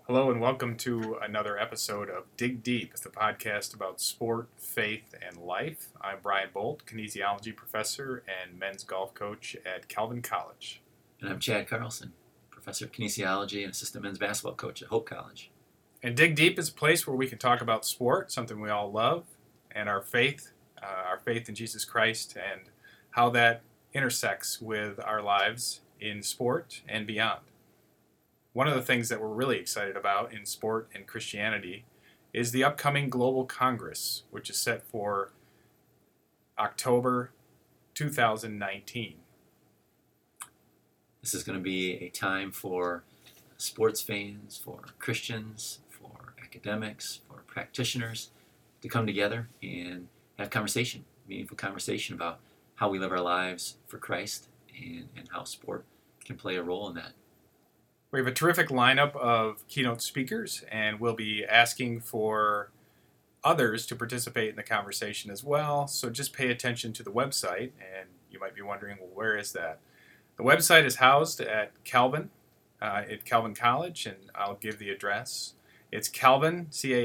Hello and welcome to another episode of Dig Deep, the podcast about sport, faith, and life. I'm Brian Bolt, kinesiology professor and men's golf coach at Calvin College. And I'm Chad Carlson, professor of kinesiology and assistant men's basketball coach at Hope College. And Dig Deep is a place where we can talk about sport, something we all love, and our faith in Jesus Christ, and how that intersects with our lives in sport and beyond. One of the things that we're really excited about in sport and Christianity is the upcoming Global Congress, which is set for October 2019. This is going to be a time for sports fans, for Christians, for academics, for practitioners to come together and have meaningful conversation about how we live our lives for Christ and how sport can play a role in that. We have a terrific lineup of keynote speakers, and we'll be asking for others to participate in the conversation as well. So just pay attention to the website, and you might be wondering, well, where is that? The website is housed at Calvin College, and I'll give the address. It's Calvin,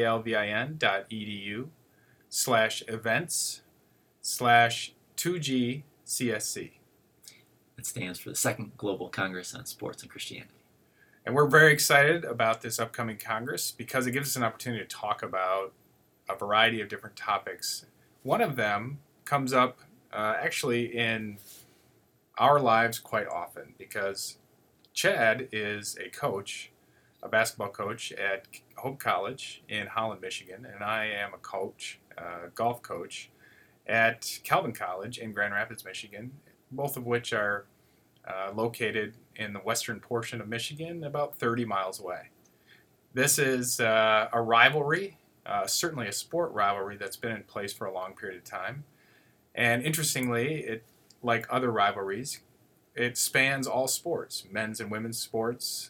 CALVIN.edu/events/2GCSC. That stands for the Second Global Congress on Sports and Christianity. And we're very excited about this upcoming Congress because it gives us an opportunity to talk about a variety of different topics. One of them comes up actually in our lives quite often because Chad is a basketball coach at Hope College in Holland, Michigan, and I am a golf coach at Calvin College in Grand Rapids, Michigan, both of which are located in the western portion of Michigan, about 30 miles away. This is a rivalry, certainly a sport rivalry that's been in place for a long period of time. And interestingly, like other rivalries, it spans all sports, men's and women's sports.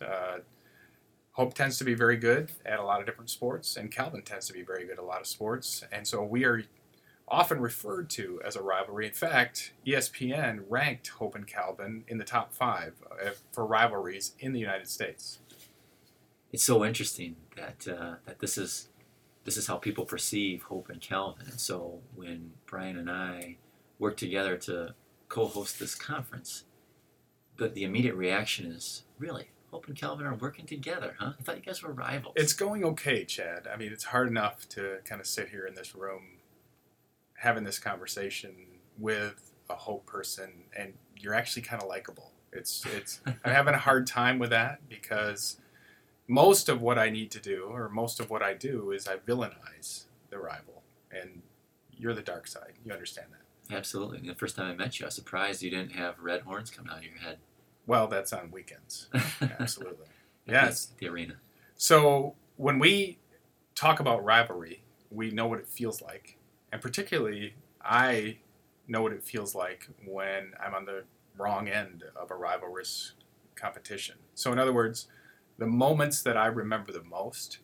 Hope tends to be very good at a lot of different sports, and Calvin tends to be very good at a lot of sports. And so we are often referred to as a rivalry. In fact, ESPN ranked Hope and Calvin in the top 5 for rivalries in the United States. It's so interesting that this is how people perceive Hope and Calvin. And so when Brian and I work together to co-host this conference, the immediate reaction is, really, Hope and Calvin are working together, huh? I thought you guys were rivals. It's going okay, Chad. I mean, it's hard enough to kind of sit here in this room having this conversation with a Hope person, and you're actually kind of likable. I'm having a hard time with that because most of what I need to do, or most of what I do, is I villainize the rival, and you're the dark side. You understand that? Absolutely. And the first time I met you, I was surprised you didn't have red horns coming out of your head. Well, that's on weekends. Absolutely. Yes. The arena. So when we talk about rivalry, we know what it feels like. And particularly, I know what it feels like when I'm on the wrong end of a rivalrous competition. So in other words, the moments that I remember the most,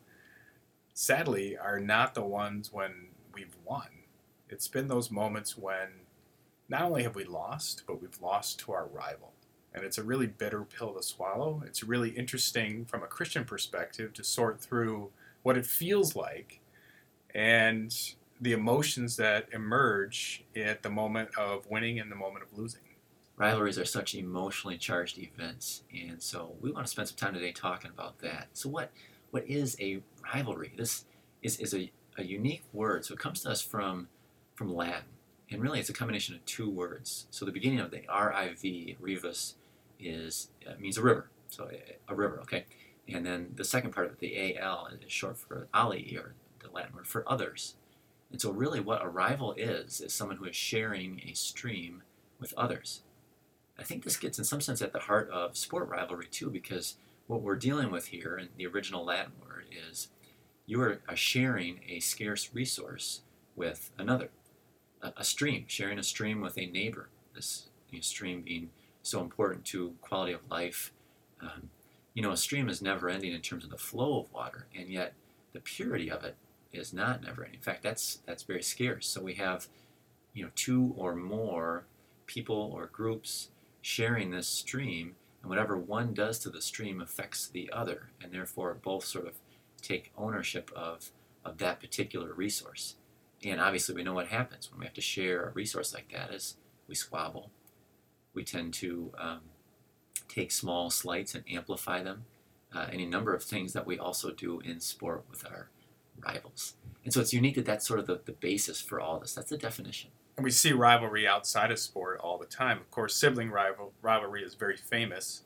sadly, are not the ones when we've won. It's been those moments when not only have we lost, but we've lost to our rival. And it's a really bitter pill to swallow. It's really interesting from a Christian perspective to sort through what it feels like and the emotions that emerge at the moment of winning and the moment of losing. Rivalries are such emotionally charged events, and so we want to spend some time today talking about that. So what is a rivalry? This is a unique word. So it comes to us from Latin, and really it's a combination of 2 words. So the beginning of the R-I-V, rivus, means a river. So a river, okay? And then the second part of it, the A-L, is short for ali, or the Latin word for others. And so really what a rival is someone who is sharing a stream with others. I think this gets in some sense at the heart of sport rivalry too, because what we're dealing with here in the original Latin word is you are sharing a scarce resource with another. A stream, sharing a stream with a neighbor. This stream being so important to quality of life. A stream is never ending in terms of the flow of water, and yet the purity of it is not never ending. In fact, that's very scarce. So we have 2 or more people or groups sharing this stream, And whatever one does to the stream affects the other, and therefore both sort of take ownership of that particular resource. And obviously we know what happens when we have to share a resource like that is we squabble. We tend to take small slights and amplify them. Any number of things that we also do in sport with our rivals. And so it's unique that that's sort of the basis for all this. That's the definition. And we see rivalry outside of sport all the time. Of course, sibling rivalry is very famous.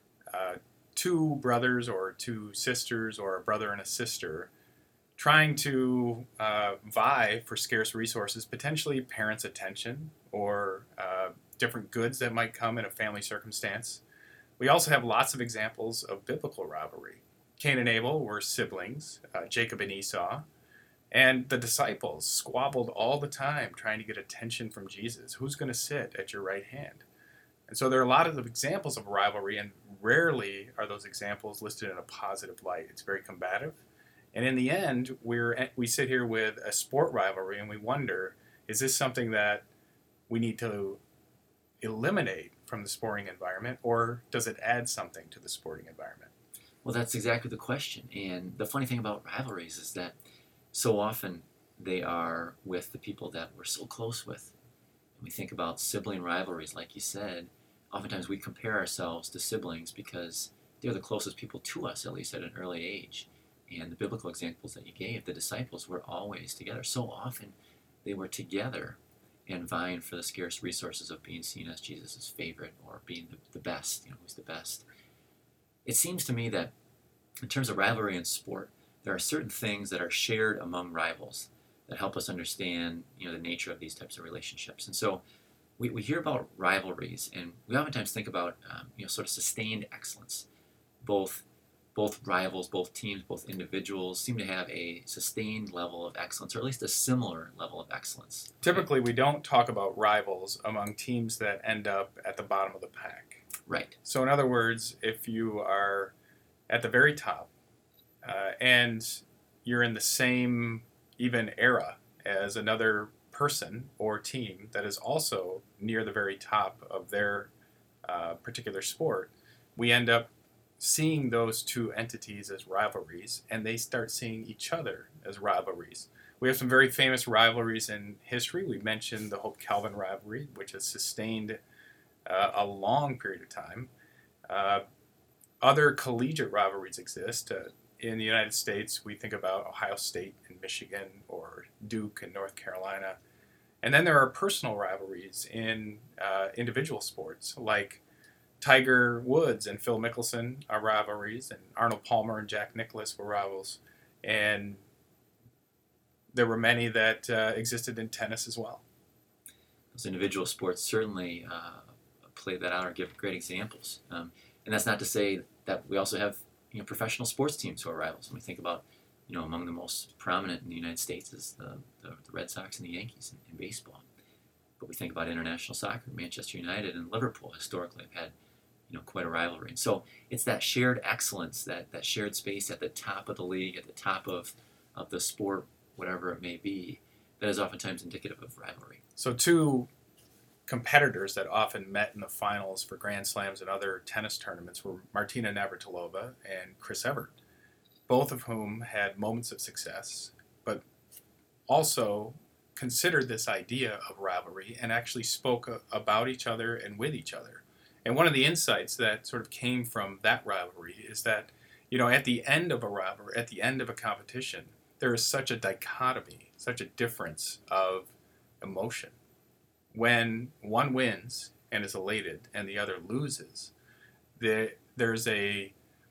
Two brothers or two sisters or a brother and a sister trying to vie for scarce resources, potentially parents' attention or different goods that might come in a family circumstance. We also have lots of examples of biblical rivalry. Cain and Abel were siblings, Jacob and Esau, and the disciples squabbled all the time trying to get attention from Jesus. Who's going to sit at your right hand? And so there are a lot of examples of rivalry, and rarely are those examples listed in a positive light. It's very combative. And in the end, we sit here with a sport rivalry, and we wonder, is this something that we need to eliminate from the sporting environment, or does it add something to the sporting environment? Well, that's exactly the question. And the funny thing about rivalries is that so often they are with the people that we're so close with. When we think about sibling rivalries, like you said, oftentimes we compare ourselves to siblings because they're the closest people to us, at least at an early age. And the biblical examples that you gave, the disciples were always together. So often they were together and vying for the scarce resources of being seen as Jesus' favorite or being the best, who's the best. It seems to me that in terms of rivalry in sport, there are certain things that are shared among rivals that help us understand, the nature of these types of relationships. And so we hear about rivalries, and we oftentimes think about, sort of sustained excellence. Both rivals, both teams, both individuals seem to have a sustained level of excellence, or at least a similar level of excellence. Typically, we don't talk about rivals among teams that end up at the bottom of the pack. Right. So in other words, if you are at the very top, and you're in the same even era as another person or team that is also near the very top of their particular sport, we end up seeing those two entities as rivalries, and they start seeing each other as rivalries. We have some very famous rivalries in history. We mentioned the Hope Calvin rivalry, which has sustained a long period of time. Other collegiate rivalries exist. In the United States, we think about Ohio State and Michigan, or Duke and North Carolina. And then there are personal rivalries in individual sports, like Tiger Woods and Phil Mickelson are rivalries, and Arnold Palmer and Jack Nicklaus were rivals. And there were many that existed in tennis as well. Those individual sports certainly play that out or give great examples. And that's not to say that we also have professional sports teams who are rivals. And we think about, among the most prominent in the United States is the Red Sox and the Yankees in baseball. But we think about international soccer, Manchester United and Liverpool historically have had, quite a rivalry. And so it's that shared excellence, that shared space at the top of the league, at the top of the sport, whatever it may be, that is oftentimes indicative of rivalry. So two competitors that often met in the finals for Grand Slams and other tennis tournaments were Martina Navratilova and Chris Evert, both of whom had moments of success, but also considered this idea of rivalry and actually spoke about each other and with each other. And one of the insights that sort of came from that rivalry is that, at the end of a rivalry, at the end of a competition, there is such a dichotomy, such a difference of emotion. When one wins and is elated and the other loses, there's a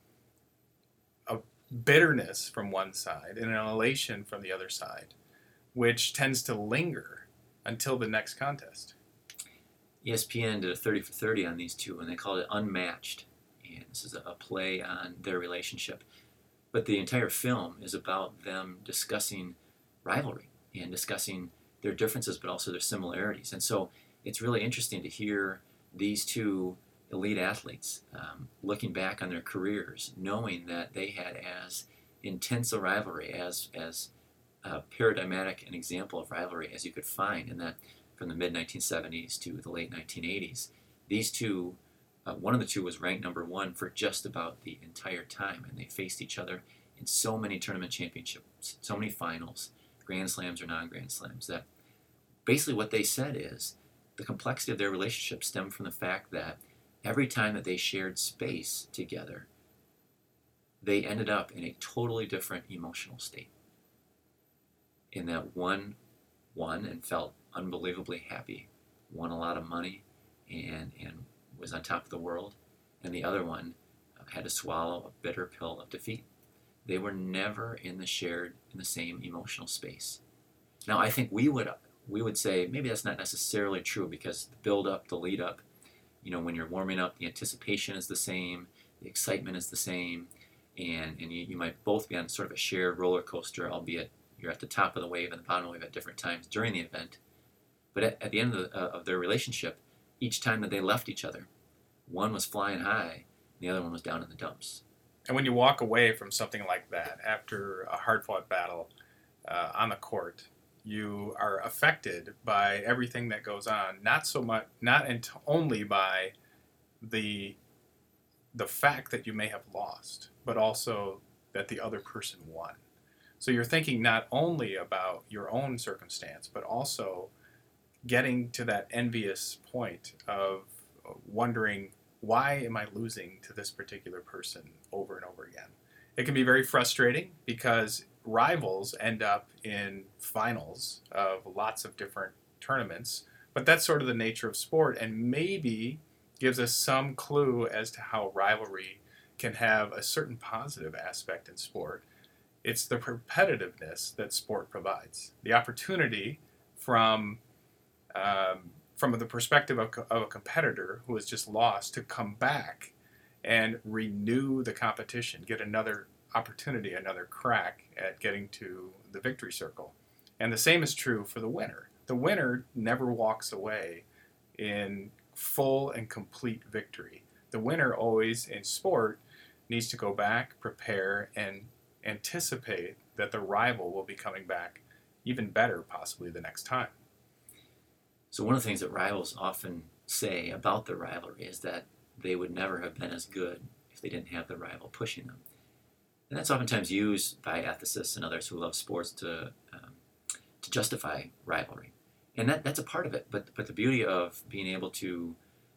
bitterness from one side and an elation from the other side, which tends to linger until the next contest. ESPN did a 30 for 30 on these two, and they called it Unmatched. And this is a play on their relationship. But the entire film is about them discussing rivalry and discussing their differences, but also their similarities. And so it's really interesting to hear these two elite athletes looking back on their careers, knowing that they had as intense a rivalry, as paradigmatic an example of rivalry as you could find, and that from the mid-1970s to the late 1980s, these two One of the two was ranked number one for just about the entire time, and they faced each other in so many tournament championships, so many finals, Grand Slams or non-Grand Slams, that basically what they said is the complexity of their relationship stemmed from the fact that every time that they shared space together, they ended up in a totally different emotional state. In that one won and felt unbelievably happy, won a lot of money, and was on top of the world, and the other one had to swallow a bitter pill of defeat. They were never in the same emotional space. Now, I think we would say maybe that's not necessarily true, because the build up, the lead up, when you're warming up, the anticipation is the same, the excitement is the same, and you might both be on sort of a shared roller coaster, albeit you're at the top of the wave and the bottom of the wave at different times during the event. But at the end of their relationship, each time that they left each other, one was flying high, and the other one was down in the dumps. And when you walk away from something like that after a hard-fought battle on the court, you are affected by everything that goes on. Not only by the fact that you may have lost, but also that the other person won. So you're thinking not only about your own circumstance, but also getting to that envious point of wondering, why am I losing to this particular person over and over again? It can be very frustrating because rivals end up in finals of lots of different tournaments, but that's sort of the nature of sport, and maybe gives us some clue as to how rivalry can have a certain positive aspect in sport. It's the competitiveness that sport provides. The opportunity from the perspective of a competitor who has just lost to come back and renew the competition, get another opportunity, another crack at getting to the victory circle. And the same is true for the winner. The winner never walks away in full and complete victory. The winner always in sport needs to go back, prepare, and anticipate that the rival will be coming back even better possibly the next time. So one of the things that rivals often say about the rivalry is that they would never have been as good if they didn't have the rival pushing them. And that's oftentimes used by ethicists and others who love sports to justify rivalry. And that's a part of it. But the beauty of being able to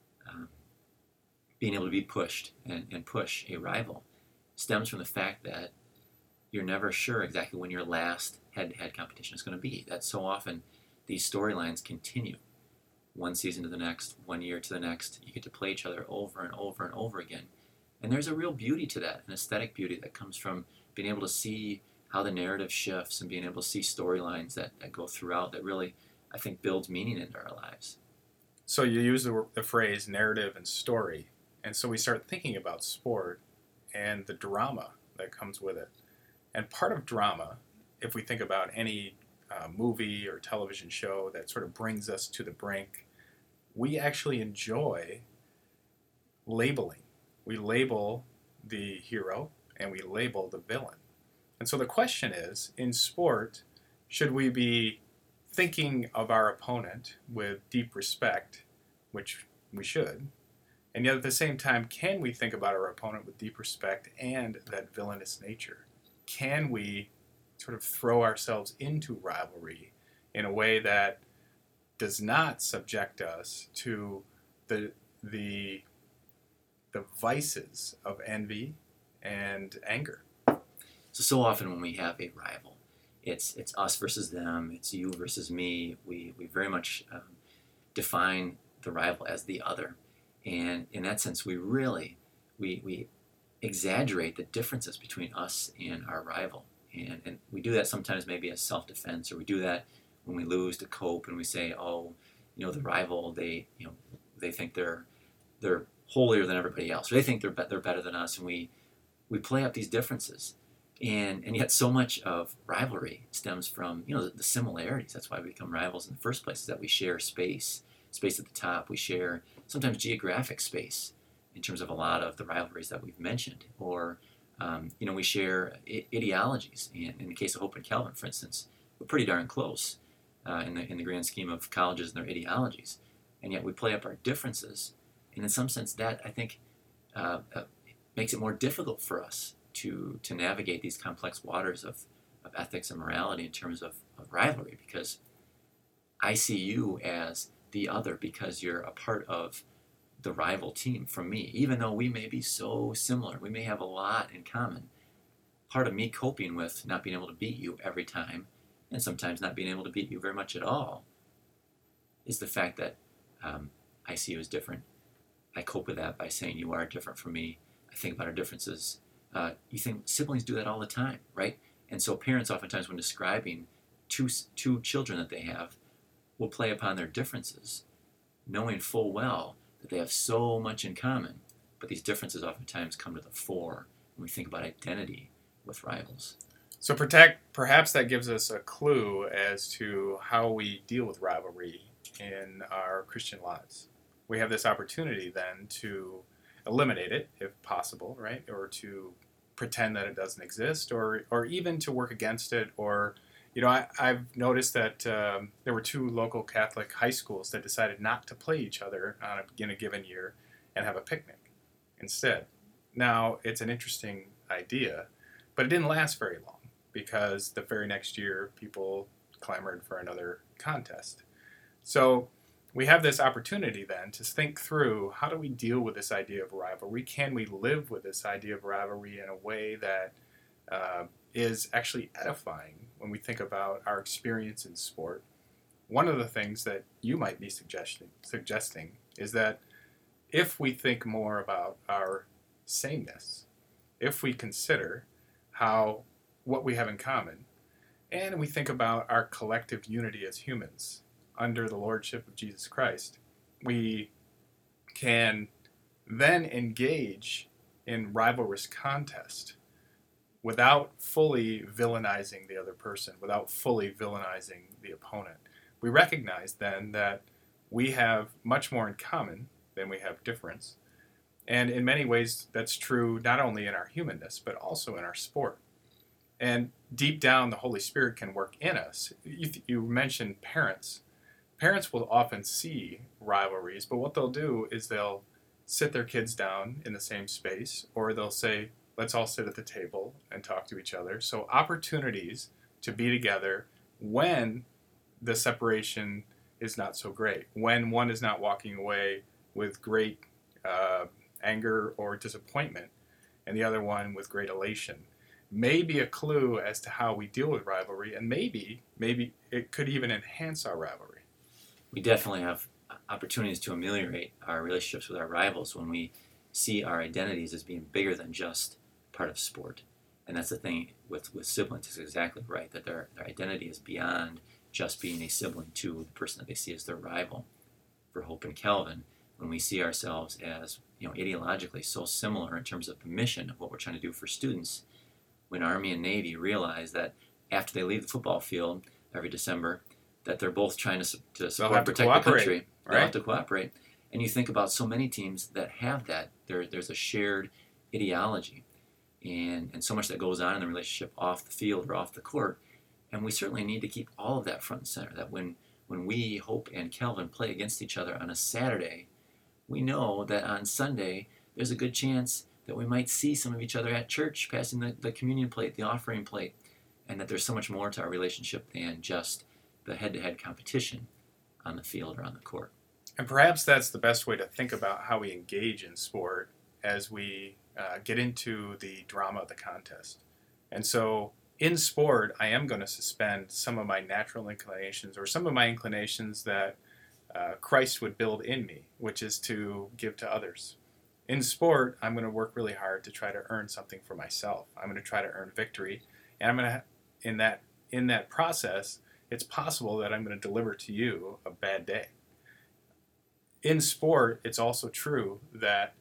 be pushed and push a rival stems from the fact that you're never sure exactly when your last head-to-head competition is going to be. That so often these storylines continue. One season to the next, 1 year to the next. You get to play each other over and over and over again. And there's a real beauty to that, an aesthetic beauty that comes from being able to see how the narrative shifts and being able to see storylines that go throughout that really, I think, builds meaning into our lives. So you use the phrase narrative and story. And so we start thinking about sport and the drama that comes with it. And part of drama, if we think about any movie or television show that sort of brings us to the brink, we actually enjoy labeling. We label the hero and we label the villain. And so the question is, in sport, should we be thinking of our opponent with deep respect, which we should, and yet at the same time, can we think about our opponent with deep respect and that villainous nature? Can we sort of throw ourselves into rivalry in a way that does not subject us to the vices of envy and anger? So often when we have a rival, it's us versus them, it's you versus me. We very much define the rival as the other. And in that sense, we exaggerate the differences between us and our rival. And we do that sometimes maybe as self-defense, or we do that when we lose to cope, and we say, the rival, they think they're holier than everybody else, or they think they're better than us, and we play up these differences. And yet so much of rivalry stems from the similarities. That's why we become rivals in the first place, is that we share space at the top. We share sometimes geographic space in terms of a lot of the rivalries that we've mentioned, or we share ideologies. And in the case of Hope and Calvin, for instance, we're pretty darn close in the grand scheme of colleges and their ideologies, and yet we play up our differences And in some sense, that I think makes it more difficult for us to navigate these complex waters of ethics and morality in terms of rivalry, because I see you as the other because you're a part of the rival team from me, even though we may be so similar. We may have a lot in common. Part of me coping with not being able to beat you every time, and sometimes not being able to beat you very much at all, is the fact that I see you as different. I cope with that by saying you are different from me. I think about our differences. You think siblings do that all the time, right? And so parents oftentimes, when describing two children that they have, will play upon their differences, knowing full well that they have so much in common, but these differences oftentimes come to the fore when we think about identity with rivals. So perhaps that gives us a clue as to how we deal with rivalry in our Christian lives. We have this opportunity then to eliminate it, if possible, right? Or to pretend that it doesn't exist, or even to work against it. Or, I've noticed that there were two local Catholic high schools that decided not to play each other in a given year and have a picnic instead. Now, it's an interesting idea, but it didn't last very long because the very next year people clamored for another contest. So we have this opportunity then to think through, how do we deal with this idea of rivalry? Can we live with this idea of rivalry in a way that is actually edifying when we think about our experience in sport? One of the things that you might be suggesting is that if we think more about our sameness, if we consider what we have in common, and we think about our collective unity as humans under the lordship of Jesus Christ, we can then engage in rivalrous contest without fully villainizing the other person, without fully villainizing the opponent. We recognize then that we have much more in common than we have difference. And in many ways, that's true not only in our humanness, but also in our sport. And deep down, the Holy Spirit can work in us. You mentioned parents. Parents will often see rivalries, but what they'll do is they'll sit their kids down in the same space, or they'll say, let's all sit at the table and talk to each other. So opportunities to be together when the separation is not so great, when one is not walking away with great anger or disappointment, and the other one with great elation, may be a clue as to how we deal with rivalry, and maybe it could even enhance our rivalry. We definitely have opportunities to ameliorate our relationships with our rivals when we see our identities as being bigger than just part of sport. And that's the thing with siblings, is exactly right, that their identity is beyond just being a sibling to the person that they see as their rival. For Hope and Calvin, when we see ourselves as ideologically so similar in terms of the mission of what we're trying to do for students, when Army and Navy realize that after they leave the football field every December, that they're both trying to support and protect the country. Right? They'll have to cooperate. And you think about so many teams that have that. There's a shared ideology, and so much that goes on in the relationship off the field or off the court. And we certainly need to keep all of that front and center, that when we, Hope and Calvin, play against each other on a Saturday, we know that on Sunday there's a good chance that we might see some of each other at church passing the communion plate, the offering plate, and that there's so much more to our relationship than just the head-to-head competition on the field or on the court. And perhaps that's the best way to think about how we engage in sport as we get into the drama of the contest. And so in sport, I am going to suspend some of my natural inclinations, or some of my inclinations that Christ would build in me, which is to give to others. In sport, I'm going to work really hard to try to earn something for myself. I'm going to try to earn victory, and I'm going to, in that process, it's possible that I'm going to deliver to you a bad day. In sport, it's also true that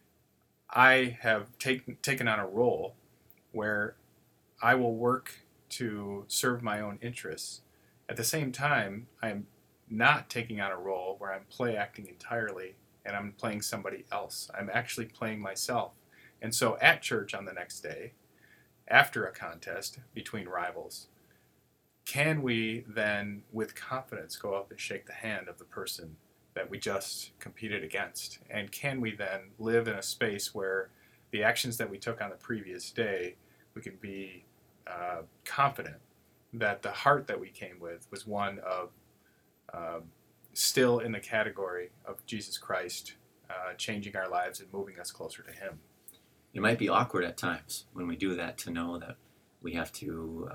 I have taken on a role where I will work to serve my own interests. At the same time, I'm not taking on a role where I'm play acting entirely and I'm playing somebody else. I'm actually playing myself. And so at church on the next day, after a contest between rivals, can we then, with confidence, go up and shake the hand of the person that we just competed against? And can we then live in a space where the actions that we took on the previous day, we can be confident that the heart that we came with was one of still in the category of Jesus Christ changing our lives and moving us closer to Him. It might be awkward at times when we do that to know that we have to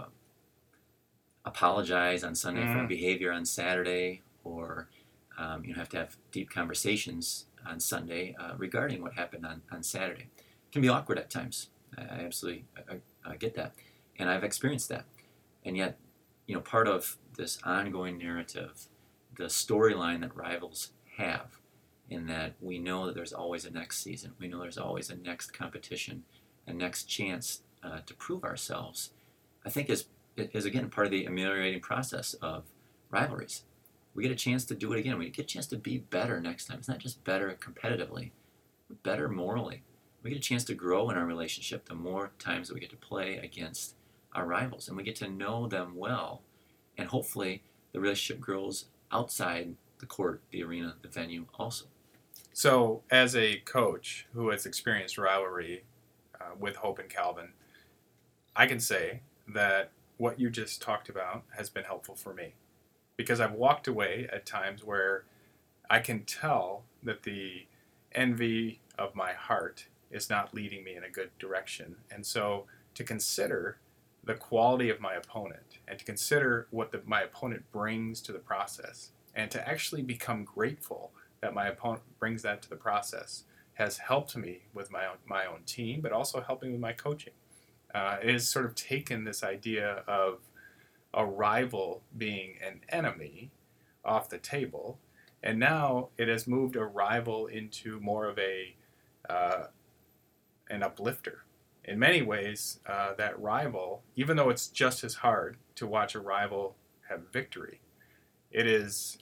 apologize on Sunday for our behavior on Saturday, or have to have deep conversations on Sunday regarding what happened on Saturday. It can be awkward at times. I absolutely get that, and I've experienced that. And yet, part of this ongoing narrative, the storyline that Rivals have, in that we know that there's always a next season, we know there's always a next competition, a next chance to prove ourselves, I think is again part of the ameliorating process of rivalries. We get a chance to do it again. We get a chance to be better next time. It's not just better competitively, but better morally. We get a chance to grow in our relationship the more times that we get to play against our rivals, and we get to know them well, and hopefully the relationship grows outside the court, the arena, the venue also. So, as a coach who has experienced rivalry with Hope and Calvin, I can say that what you just talked about has been helpful for me, because I've walked away at times where I can tell that the envy of my heart is not leading me in a good direction. And so to consider the quality of my opponent and to consider what my opponent brings to the process and to actually become grateful that my opponent brings that to the process has helped me with my own team, but also helping with my coaching. It has sort of taken this idea of a rival being an enemy off the table, and now it has moved a rival into more of an uplifter. In many ways, that rival, even though it's just as hard to watch a rival have victory, it's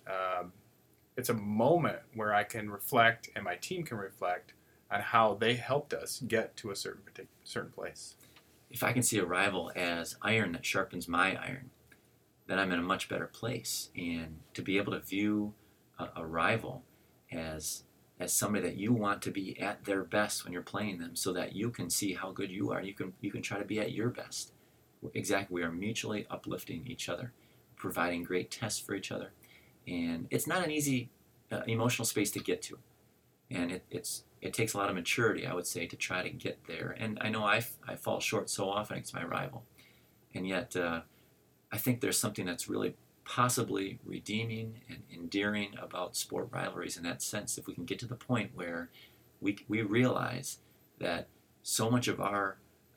a moment where I can reflect and my team can reflect on how they helped us get to a certain place. If I can see a rival as iron that sharpens my iron, then I'm in a much better place. And to be able to view a rival as somebody that you want to be at their best when you're playing them, so that you can see how good you are, you can try to be at your best. Exactly, we are mutually uplifting each other, providing great tests for each other, and it's not an easy emotional space to get to, and it takes a lot of maturity, I would say, to try to get there. And I know I fall short so often against my rival, and yet I think there's something that's really possibly redeeming and endearing about sport rivalries in that sense. If we can get to the point where we realize that so much of our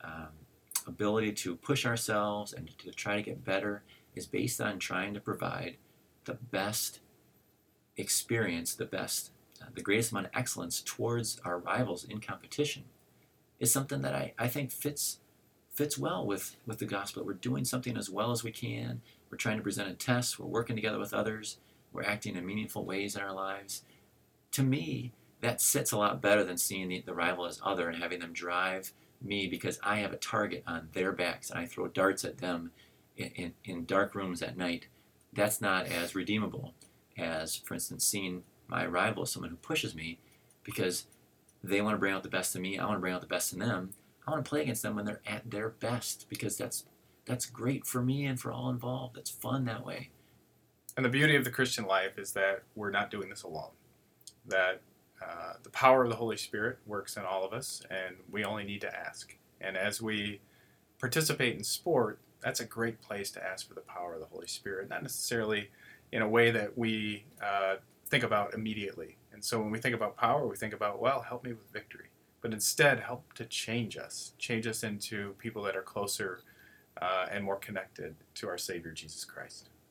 ability to push ourselves and to try to get better is based on trying to provide the best experience, the greatest amount of excellence towards our rivals in competition, is something that I think fits well with the gospel. We're doing something as well as we can. We're trying to present a test. We're working together with others. We're acting in meaningful ways in our lives. To me, that sits a lot better than seeing the rival as other and having them drive me because I have a target on their backs and I throw darts at them in dark rooms at night. That's not as redeemable as, for instance, seeing my rival as someone who pushes me because they want to bring out the best in me. I want to bring out the best in them. I want to play against them when they're at their best, because that's great for me and for all involved. It's fun that way. And the beauty of the Christian life is that we're not doing this alone. That the power of the Holy Spirit works in all of us, and we only need to ask. And as we participate in sport, that's a great place to ask for the power of the Holy Spirit, not necessarily in a way that we think about immediately. And so when we think about power, we think about, well, help me with victory. But instead, help to change us into people that are closer and more connected to our Savior, Jesus Christ.